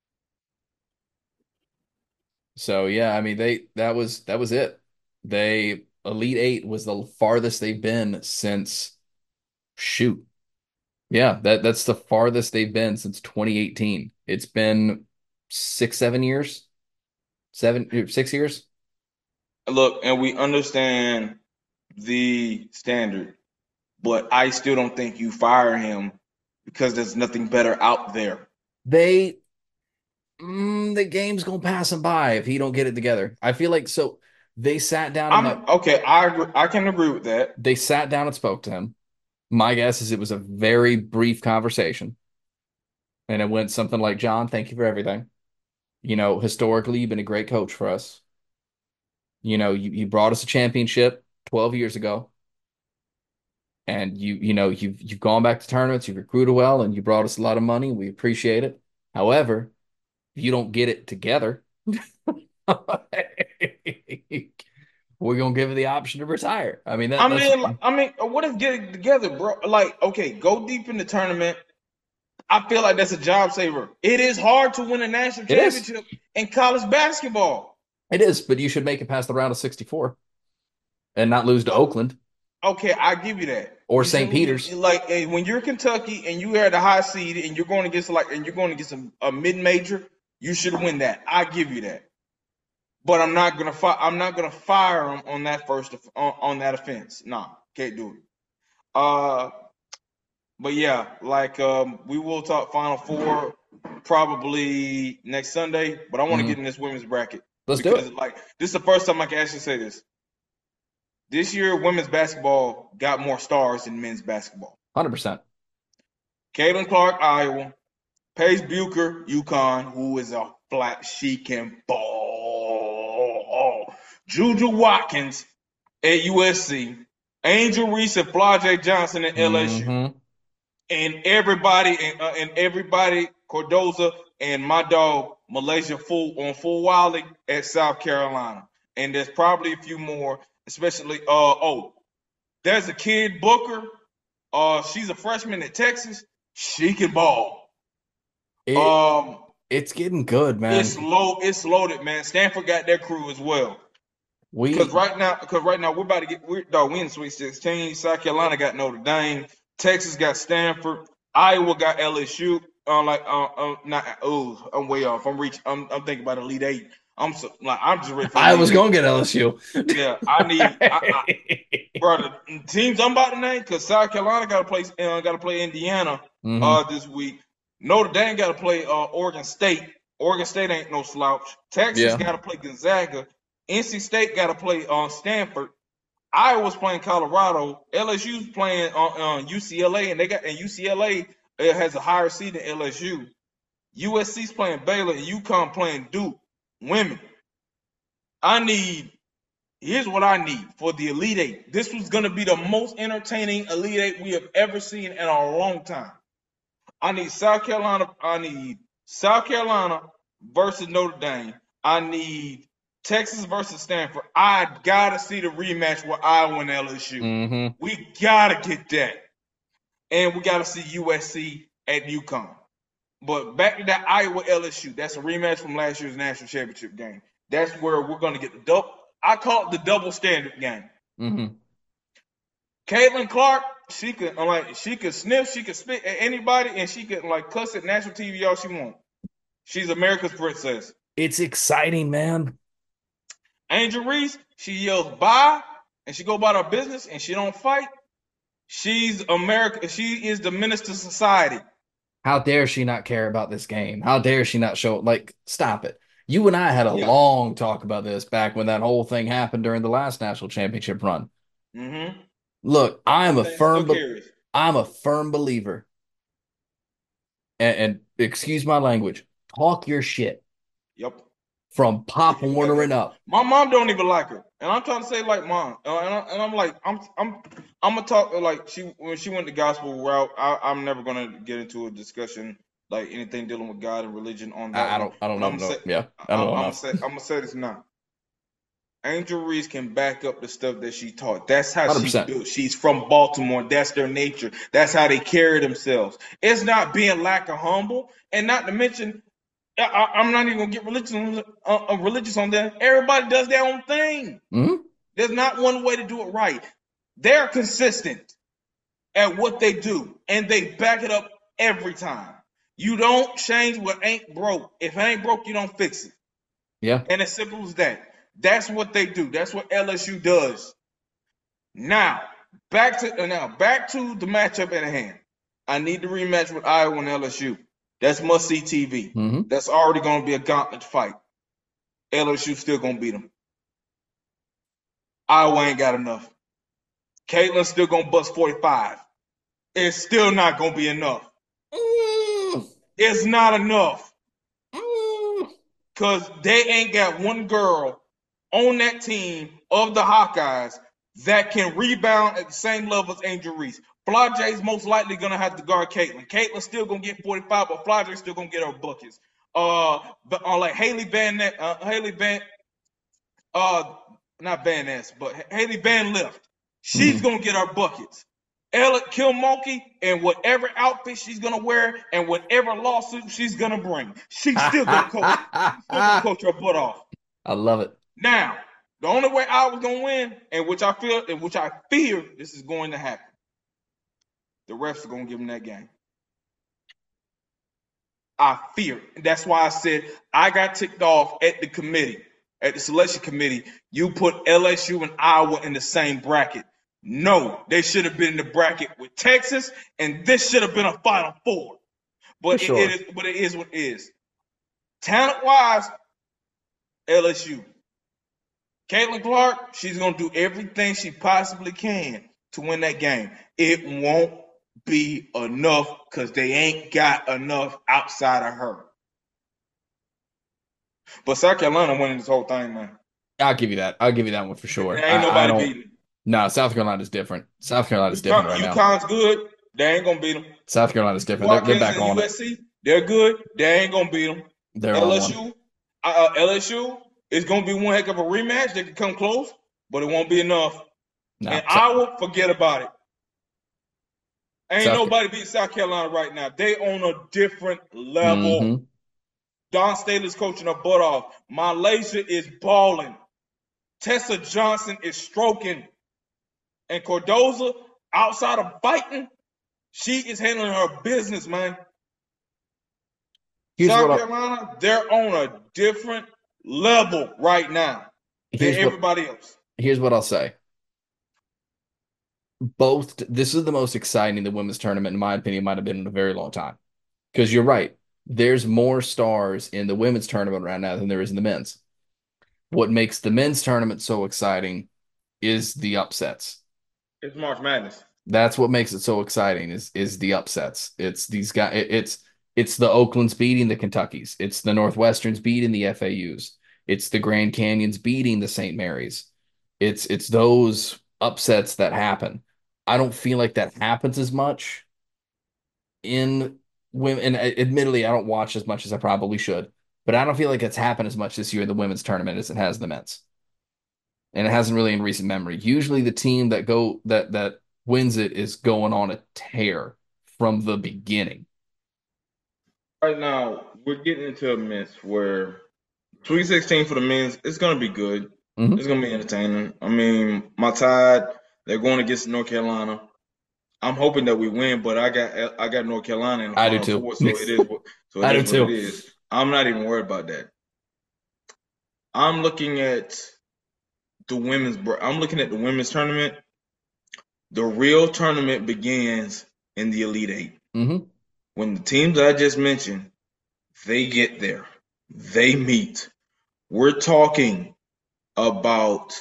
So yeah, I mean that was it. They Elite Eight was the farthest they've been since shoot. Yeah, that's the farthest they've been since 2018. It's been 6, 7 years, 6 years. Look, and we understand the standard, but I still don't think you fire him because there's nothing better out there. They the game's gonna pass him by if he don't get it together. I feel like so they sat down and I'm okay. I agree, I can agree with that. they sat down and spoke to him. My guess is it was a very brief conversation, and it went something like, "John, thank you for everything. Historically, you've been a great coach for us. You brought us a championship 12 years ago, and you've gone back to tournaments, you've recruited well, and you brought us a lot of money. We appreciate it. However, if you don't get it together, we're gonna give you the option to retire. I mean that's I mean, what if getting together, bro? Like, okay, go deep in the tournament. I feel like that's a job saver. It is hard to win a national it is. championship in college basketball. It is, but you should make it past the round of 64 and not lose to Oakland Okay, I give you that. or You St. shouldn't Peter's. like when you're Kentucky and you are the high seed and you're going against a mid major. You should win that. I give you that. But I'm not gonna fire him on that on that offense. Nah, can't do it. Uh, but yeah, like we will talk Final Four probably next Sunday. But I want to get Mhm. in this women's bracket Let's do because it. like this is the first time I can actually say this. This year, women's basketball got more stars than men's basketball. 100%. Caitlin Clark, Iowa. Paige Bucher, UConn, who is a flat, she can ball. Juju Watkins at USC. Angel Reese and Flajay Johnson at LSU. hmm And everybody, Cordoza and my dog, Malaysia Full Wiley at South Carolina. And there's probably a few more, especially, there's a kid, Booker. She's a freshman at Texas. She can ball. It Um, it's getting good, it's man. low. It's loaded, man. Stanford got their crew as well. We Because right now we're about to get dog. We in Sweet 16. South Carolina got Notre Dame. Texas got Stanford. Iowa got LSU. Not. Oh, I'm way off. I'm thinking about Elite Eight. I'm just ready for I Elite was Eight. gonna get LSU. Yeah, brother, teams I'm about to name because South Carolina got to play Indiana hmm this week. Notre Dame got to play Oregon State. Oregon State ain't no slouch. Texas Yeah. got to play Gonzaga. NC State got to play Stanford. Iowa's playing Colorado. LSU's playing UCLA, and UCLA has a higher seed than LSU. USC's playing Baylor, and UConn playing Duke. Women, I need Here's what I need for the Elite Eight. This was going to be the most entertaining Elite Eight we have ever seen in a long time. I need South Carolina. I need South Carolina versus Notre Dame. I need Texas versus Stanford. I gotta see the rematch with Iowa and LSU. hmm We gotta get that, and we gotta see USC at UConn. But back to that Iowa LSU. That's a rematch from last year's national championship game. That's where we're gonna get the double. I call it the double standard game. hmm Caitlin Clark, she could sniff, she could spit at anybody, and she could cuss at national TV all she wants. She's America's princess. It's exciting, man. Angel Reese, she yells bye, and she go about her business, and she don't fight. She's America. She is the minister of society. How dare she not care about this game? How dare she not show like stop it. You and I had a Yeah. long talk about this back when that whole thing happened during the last national championship run. Mm-hmm. Look, That thing still carries. I'm a firm believer, and excuse my language, talk your shit Yep. from If Pop you got Warner that. and up. My mom don't even like her, and I'm trying to say like mom, and I'm like I'm gonna talk like when she went the gospel route. I'm never gonna get into a discussion like anything dealing with God and religion on that one. I don't But know. I'm gonna No, say yeah, I don't know enough. I'm gonna say this now. Angel Reese can back up the stuff that she taught. That's how she's 100%. built. She's from Baltimore. That's their nature. That's how they carry themselves. It's not being lack of humble, and not to mention I'm not even gonna get religious on them. Everybody does their own thing. hmm There's not one way to do it right. They're consistent at what they do, and they back it up every time. You don't change what ain't broke. If it ain't broke, you don't fix it. Yeah. And as simple as that. That's what they do. That's what LSU does. Now, back to the matchup at hand. I need the rematch with Iowa and LSU. That's must see TV. hmm That's already going to be a gauntlet fight. LSU still going to beat them. Iowa ain't got enough. Caitlin's still going to bust 45. It's still not going to be enough. mm It's not enough mm because they ain't got one girl on that team of the Hawkeyes that can rebound at the same level as Angel Reese. Flau'jae's most likely gonna have to guard Caitlin. Caitlin's still gonna get 45, but Flau'jae's still gonna get her buckets. But like Haley Van, not Van Ness, but Haley Van Lift, she's hmm gonna get her buckets. Ella Kilmulkey and whatever outfit she's gonna wear and whatever lawsuit she's gonna bring, she's still gonna coach. She's still gonna I coach her butt off. love it. Now, the only way I was gonna win, and which I fear this is going to happen, the refs are gonna give them that game. I fear it. And that's why I said I got ticked off at the committee, at the selection committee. You put LSU and Iowa in the same bracket. No, they should have been in the bracket with Texas, and this should have been a Final Four. For But sure. it is what it is. Talent wise, LSU. Caitlin Clark, she's going to do everything she possibly can to win that game. It won't be enough because they ain't got enough outside of her. But South Carolina winning this whole thing, man. I'll give you that. I'll give you that one for sure. There ain't I nobody don't. beating No, South Carolina's different. South Carolina's UConn. different right now. UConn's good. They ain't going to beat them. South Carolina's different. They're Watkins back and on it. USC, they're good. They ain't going to beat them. They're on one. LSU is going to be one heck of a rematch. They can come close, but it won't be enough. No. And Iowa, forget about it. Ain't South. nobody beat South Carolina right now. They on a different level. hmm Don Staley's coaching her butt off. Malaysia is balling. Tessa Johnson is stroking. And Cordoza, outside of fighting, she is handling her business, man. Here's South what Carolina, they're on a different level right now than here's what everybody else. here's what I'll say. This is the most exciting the women's tournament, in my opinion, might have been in a very long time. Because you're right. There's more stars in the women's tournament right now than there is in the men's. What makes the men's tournament so exciting is the upsets. It's March Madness. That's what makes it so exciting is the upsets. It's these guys. It's the Oaklands beating the Kentuckies. It's the Northwesterns beating the FAUs. It's the Grand Canyons beating the St. Mary's. It's those upsets that happen. I don't feel like that happens as much in women. And admittedly, I don't watch as much as I probably should, but I don't feel like it's happened as much this year in the women's tournament as it has in the men's. And it hasn't really in recent memory. Usually the team that wins it is going on a tear from the beginning. Right now, we're getting into a mess where Sweet 16 for the men's, it's going to be good. Hmm. It's going to be entertaining. I mean, my Tide, they're going against North Carolina. I'm hoping that we win, but I got North Carolina in the I do Final too. Four, so it I do is what it too. is. I'm not even worried about that. I'm looking at I'm looking at the women's tournament. The real tournament begins in the Elite Eight. Hmm. When the teams that I just mentioned, they get there, they meet. We're talking about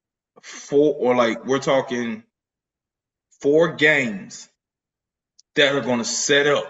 we're talking 4 games that are going to set up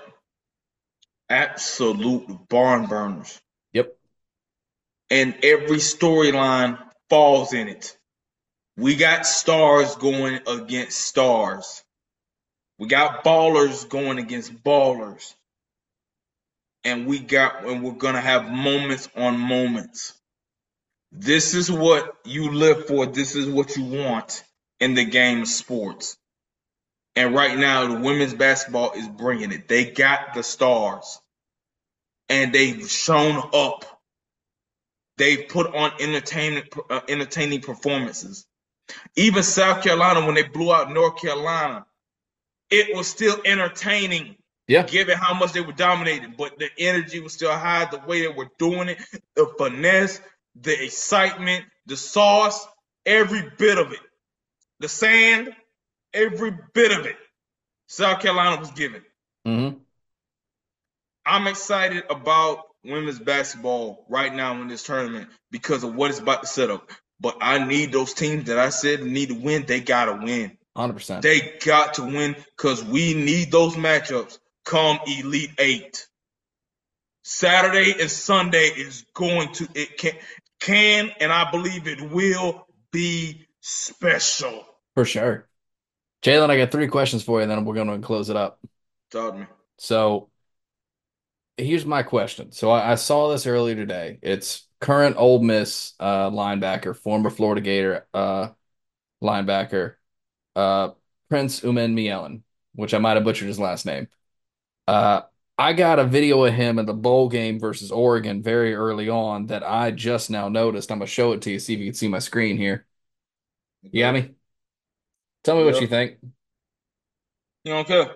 absolute barn burners, Yep. and every storyline falls in it. We got stars going against stars. We got ballers going against ballers. And we're gonna have moments on moments. This is what you live for. This is what you want in the game of sports. And right now, the women's basketball is bringing it. They got the stars, and they've shown up. They've put on entertaining performances. Even South Carolina, when they blew out North Carolina, it was still entertaining, Yeah. given how much they were dominating. But the energy was still high, the way they were doing it, the finesse, the excitement, the sauce, every bit of it. The sand, every bit of it. South Carolina was given. Hmm. I'm excited about women's basketball right now in this tournament because of what it's about to set up. But I need those teams that I said need to win. They got to win. 100%. They got to win because we need those matchups come Elite Eight. Saturday and Sunday is going to, it can, and I believe it will be special. For sure. Jalen, I got 3 questions for you, and then we're going to close it up. Talk to me. So here's my question. So I saw this earlier today. It's current Ole Miss linebacker, former Florida Gator linebacker, uh, Prince Umen which I might have butchered his last name. Uh, I got a video of him in the bowl game versus Oregon very early on that I just now noticed. I'm gonna show it to you, see if you can see my screen here. You got Okay. me? Tell me what Yeah. you think. You don't care.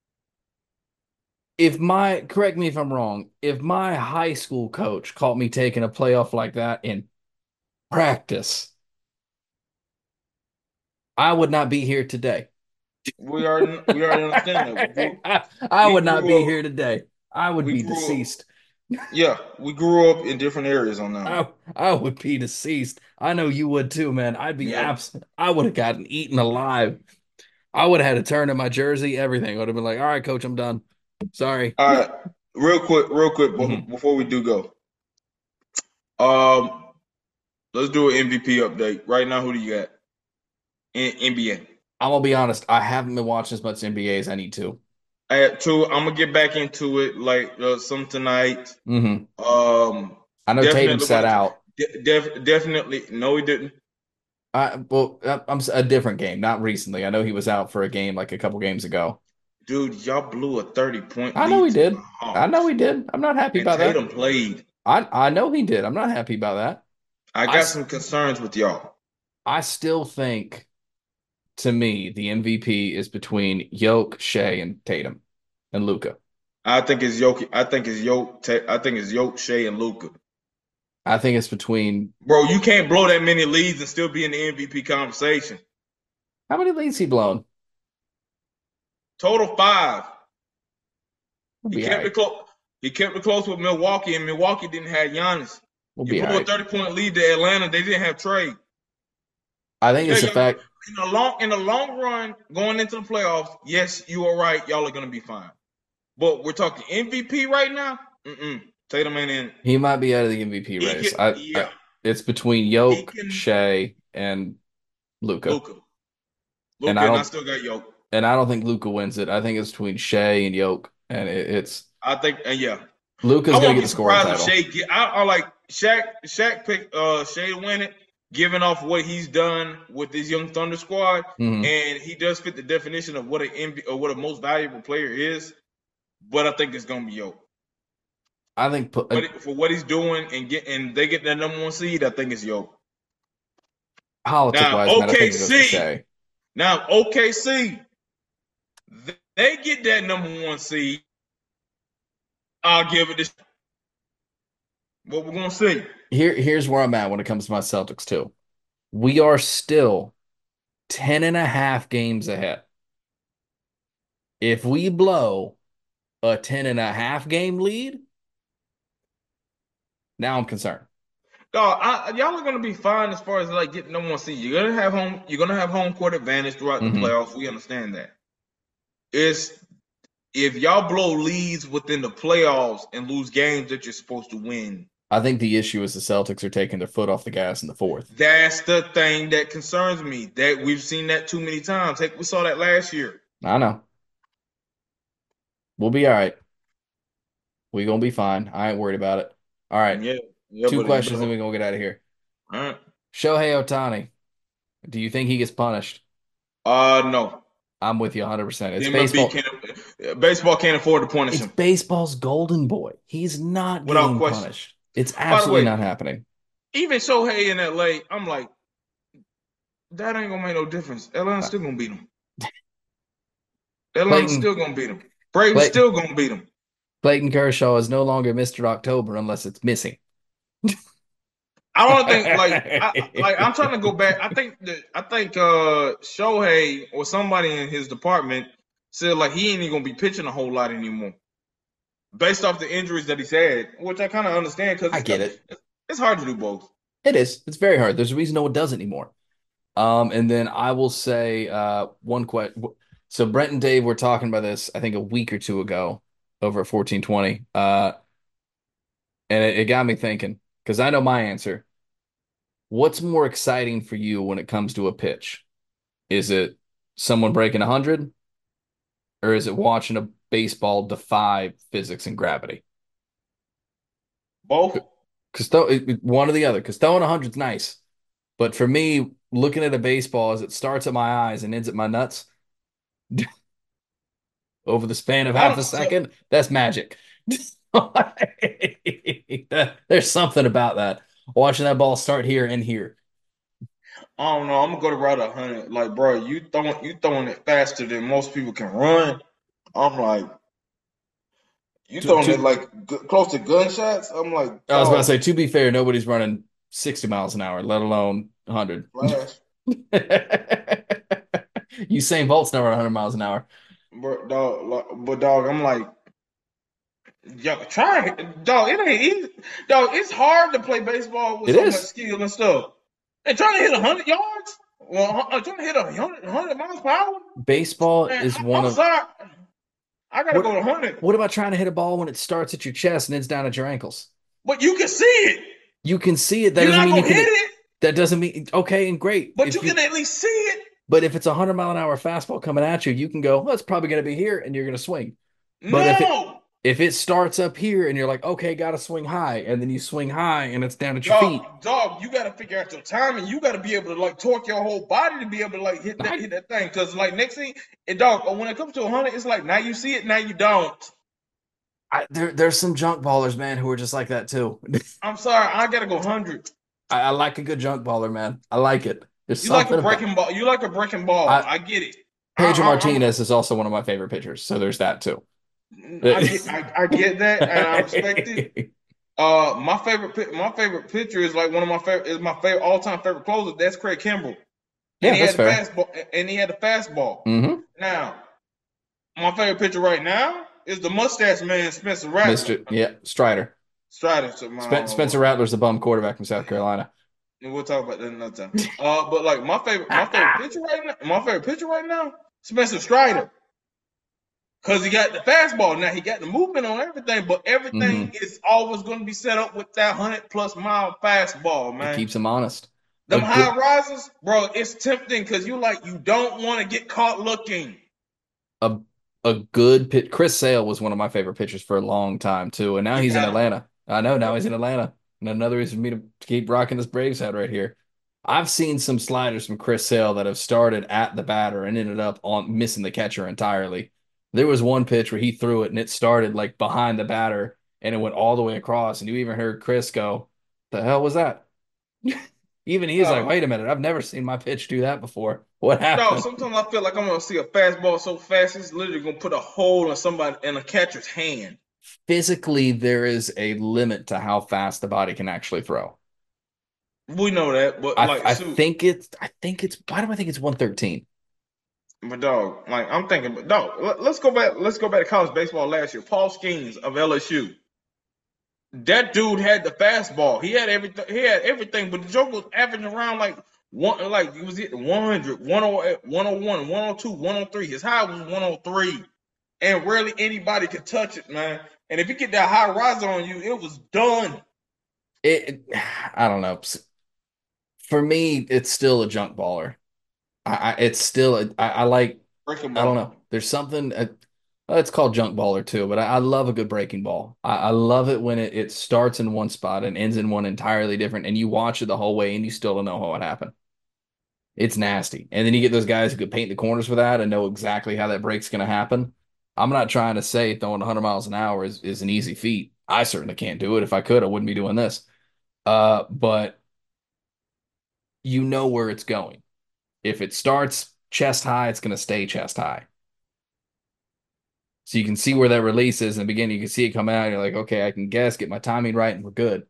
Correct me if I'm wrong, if my high school coach caught me taking a playoff like that in practice, I would not be here today. We already understand that. I We would not grew be up here today. I would we be grew up deceased. yeah, we grew up in different areas on that one. I would be deceased. I know you would too, man. I'd be Yeah. absent. I would have gotten eaten alive. I would have had to turn in my jersey, everything. I would have been like, all right, coach, I'm done. Sorry. All right. Real quick, Mhm. before we do go. Um, let's do an MVP update. Right now, who do you got in NBA? I'm gonna be honest, I haven't been watching as much NBA as I need to. I had two. I'm gonna get back into it like some tonight. Hmm. Um, I know Tatum definitely sat want to. out. Definitely. No, he didn't. I'm a different game, not recently. I know he was out for a game like a couple games ago. Dude, y'all blew a 30-point I know lead he to the did. I know Hawks, he did. I'm not happy and about that. Tatum played. I know he did. I'm not happy about that. I I got s- some concerns with y'all. I still think, to me, the MVP is between Yoke, Shea, and Tatum and Luca. I think it's Yoke. I think it's Yoke. I think it's Yoke, Shea, and Luca. I think it's between Bro, you can't blow that many leads and still be in the MVP conversation. how many leads he blown? Total five. We'll He be all kept right. it close. He kept it close with Milwaukee, and Milwaukee didn't have Giannis. We'll You be all blew a right. 30-point lead to Atlanta. They didn't have trade. I think Yeah, it's the y'all, fact in the long run, going into the playoffs, yes, you are right. Y'all are gonna be fine. But we're talking MVP right now. Mm-mm. Tatum ain't in. he might be out of the MVP He race. can, I yeah, it's between he Yoke, can. Shea, and Luca. Luca, And Luca, and I still got Yoke. I don't think Luca wins it. I think it's between Shea and Yoke, and it's I think, and yeah, Luca's I gonna won't get be the scoring surprised if title. Shea get. I like Shaq picked Shea to win it, given off what he's done with this young Thunder squad, Hmm. and he does fit the definition of what what a most valuable player is. But I think it's gonna be Yoke. I think For what he's doing and they get that number one seed, I think it's Yoke. politic Now wise, man, I think it goes to OKC, Shea. now OKC, they get that number one seed. I'll give it this. What we're gonna see. Here's where I'm at when it comes to my Celtics too. We are still 10 and a half games ahead. If we blow a 10 and a half game lead, now I'm concerned. Y'all are gonna be fine as far as like getting number one seed. You're gonna have home. You're gonna have home court advantage throughout the Hmm. playoffs. We understand that. It's if y'all blow leads within the playoffs and lose games that you're supposed to win. I think the issue is the Celtics are taking their foot off the gas in the fourth. That's the thing that concerns me. That we've seen that too many times. Heck, we saw that last year. I know. We'll be all right. We gonna be fine. I ain't worried about it. All right. Yeah, yeah, Two but you questions, then know, we gonna get out of here. all right. Shohei Ohtani, do you think he gets punished? No. I'm with you 100%. The MLB can't. Baseball can't afford to punish It's him baseball's golden boy. He's not without getting question. punished. It's By the absolutely way, not happening. even Shohei in LA, I'm like, that ain't gonna make no difference. Atlanta's Uh, still gonna beat him. Atlanta's Clayton, still gonna beat him. Braves Clay, still gonna beat him. Clayton Kershaw is no longer Mr. October unless it's missing. I don't think I'm trying to go back. I think Shohei or somebody in his department said like he ain't even gonna be pitching a whole lot anymore based off the injuries that he's had, which I kind of understand because I get it. it's hard to do both. It is. It's very hard. There's a reason no one does it anymore. And then I will say one question. So Brent and Dave were talking about this, I think a week or two ago over at 1420. And it got me thinking, because I know my answer. What's more exciting for you when it comes to a pitch? Is it someone breaking 100, or is it watching a baseball defy physics and gravity? Both. Because one or the other. Because throwing 100 is nice, but for me, looking at a baseball as it starts at my eyes and ends at my nuts over the span of I half don't. a So, second, that's magic. There's something about that. Watching that ball start here and here. I don't know. I'm gonna go to route 100. Like, bro, you throwing it faster than most people can run. I'm like, you To, throwing it to like close to gunshots. I'm like, I was about to dog, say, to be fair, nobody's running 60 miles an hour, let alone 100. flash, Usain Bolt's never 100 miles an hour. bro, dog. But dog, I'm like, yo, dog. It ain't easy, dog. It's hard to play baseball with It so much is. skill and stuff. And trying to hit 100 yards, well, trying to hit 100 miles per hour. Baseball Man, is one I'm of sorry, I gotta go what to 100. what about trying to hit a ball when it starts at your chest and ends down at your ankles? But you can see it. You can see it. That You're doesn't not mean you gonna hit can it, that doesn't mean okay and great. but you If can you at least see it. but if it's a 100-mile-an-hour fastball coming at you, you can go, well, it's probably going to be here and you're going to swing. But No, if it starts up here and you're like, okay, got to swing high, and then you swing high and it's down at your feet. dog, you got to figure out your timing. You got to be able to like torque your whole body to be able to like I, hit that thing. Because like next thing, and dog, when it comes to 100, it's like now you see it, now you don't. there's some junk ballers, man, who are just like that too. I'm sorry, I gotta go 100. I like a good junk baller, man. I like it. There's You like a something about breaking ball. You like a breaking ball. I I get it. Pedro I'm Martinez is also one of my favorite pitchers, so there's that too. I get that, and I respect it. My favorite pitcher is like one of my favorite is my favorite all time favorite closer. That's Craig Kimbrell, and Yeah, that's fair. he had the fastball. Hmm. Now, my favorite pitcher right now is the mustache man, Spencer Rattler. Mr. Yeah, Strider. Strider, so I don't know Spencer what. Rattler's the bum quarterback from South Carolina. And we'll talk about that another time. But like my favorite pitcher right now, Spencer Strider. Because he got the fastball. Now he got the movement on everything, but everything Hmm. is always going to be set up with that 100+ mile fastball, It man. keeps him honest. A Them high good rises, bro, it's tempting because you don't want to get caught looking. a a good pitch. Chris Sale was one of my favorite pitchers for a long time too, and now You he's in got him. Atlanta. I know now Yep. he's in Atlanta, and another reason for me to keep rocking this Braves hat right here. I've seen some sliders from Chris Sale that have started at the batter and ended up on missing the catcher entirely. There was one pitch where he threw it and it started like behind the batter and it went all the way across, and you even heard Chris go, "The hell was that?" Even he's like, No, "Wait a minute, I've never seen my pitch do that before. What no. happened?" Sometimes I feel like I'm gonna see a fastball so fast it's literally gonna put a hole in somebody in a catcher's hand. Physically, there is a limit to how fast the body can actually throw. We know that, but like, shoot, I think it's why do I think it's 113? but dog, like I'm thinking, but dog, let's go back. Let's go back to college baseball last year. Paul Skeens of LSU. That dude had the fastball. He had everything. He had everything. But the Joker was averaging around like one, like he was hitting 100, 108, 101, 102, 103. His high was 103, and rarely anybody could touch it, man. And if you get that high riser on you, it was done. I don't know. For me, it's still a junk baller. It's still I like. Breaking I don't ball. know. There's something. It's called junk baller too, but I love a good breaking ball. I love it when it starts in one spot and ends in one entirely different, and you watch it the whole way and you still don't know how it happened. It's nasty. And then you get those guys who could paint the corners for that and know exactly how that break's going to happen. I'm not trying to say throwing 100 miles an hour is an easy feat. I certainly can't do it. If I could, I wouldn't be doing this. But you know where it's going. If it starts chest high, it's going to stay chest high. So you can see where that release is in the beginning. You can see it come out. You're like, okay, I can guess, get my timing right, and we're good.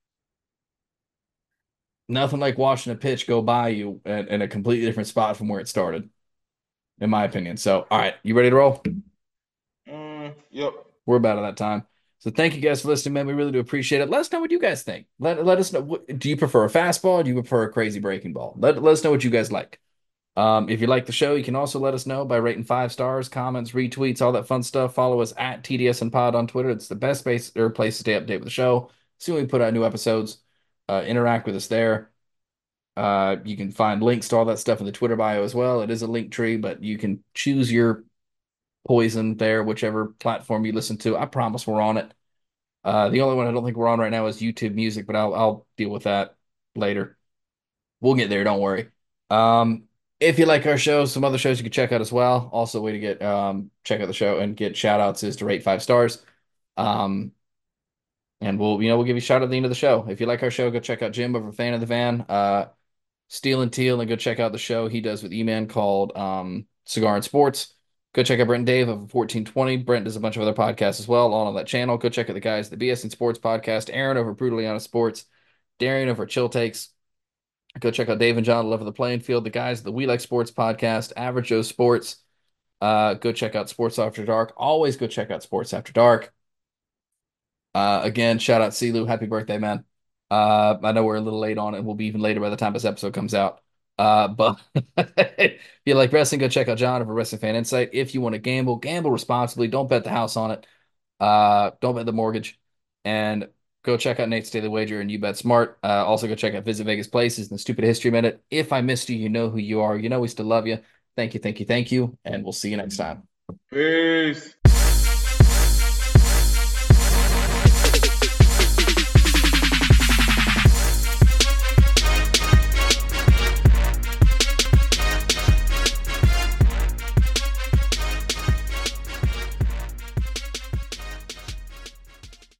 Nothing like watching a pitch go by you in a completely different spot from where it started, in my opinion. So, all right, you ready to roll? Yep. We're about at that time. So thank you guys for listening, man. We really do appreciate it. Let us know what you guys think. Let us know. Do you prefer a fastball? Or do you prefer a crazy breaking ball? Let us know what you guys like. If you like the show, you can also let us know by rating 5 stars, comments, retweets, all that fun stuff. Follow us at TDS and Pod on Twitter. It's the best place to stay updated with the show. Soon we put out new episodes. Interact with us there. You can find links to all that stuff in the Twitter bio as well. It is a link tree, but you can choose your poison there, whichever platform you listen to. I promise we're on it. The only one I don't think we're on right now is YouTube Music, but I'll deal with that later. We'll get there, don't worry. Um, if you like our show, some other shows you can check out as well. Also, a way to get check out the show and get shout outs is to rate 5 stars. Um, and we'll give you a shout out at the end of the show. If you like our show, go check out Jim over Fan of the Van. Steel and Teal, and go check out the show he does with E-Man called Cigar and Sports. Go check out Brent and Dave of 1420. Brent does a bunch of other podcasts as well on that channel. Go check out the guys at the BS and Sports podcast. Aaron over Brutally Honest Sports. Darian over Chill Takes. Go check out Dave and John Love of the Playing Field. The guys at the We Like Sports podcast. Average Joe Sports. Go check out Sports After Dark. Always go check out Sports After Dark. Again, shout out CeeLou. Happy birthday, man. I know we're a little late on it. We'll be even later by the time this episode comes out. But if you like wrestling, go check out John over Wrestling Fan Insight. If you want to gamble, gamble responsibly. Don't bet the house on it. Don't bet the mortgage. And go check out Nate's Daily Wager and You Bet Smart. Also go check out Visit Vegas Places and the Stupid History Minute. If I missed you, you know who you are. You know we still love you. Thank you, thank you, thank you. And we'll see you next time. Peace.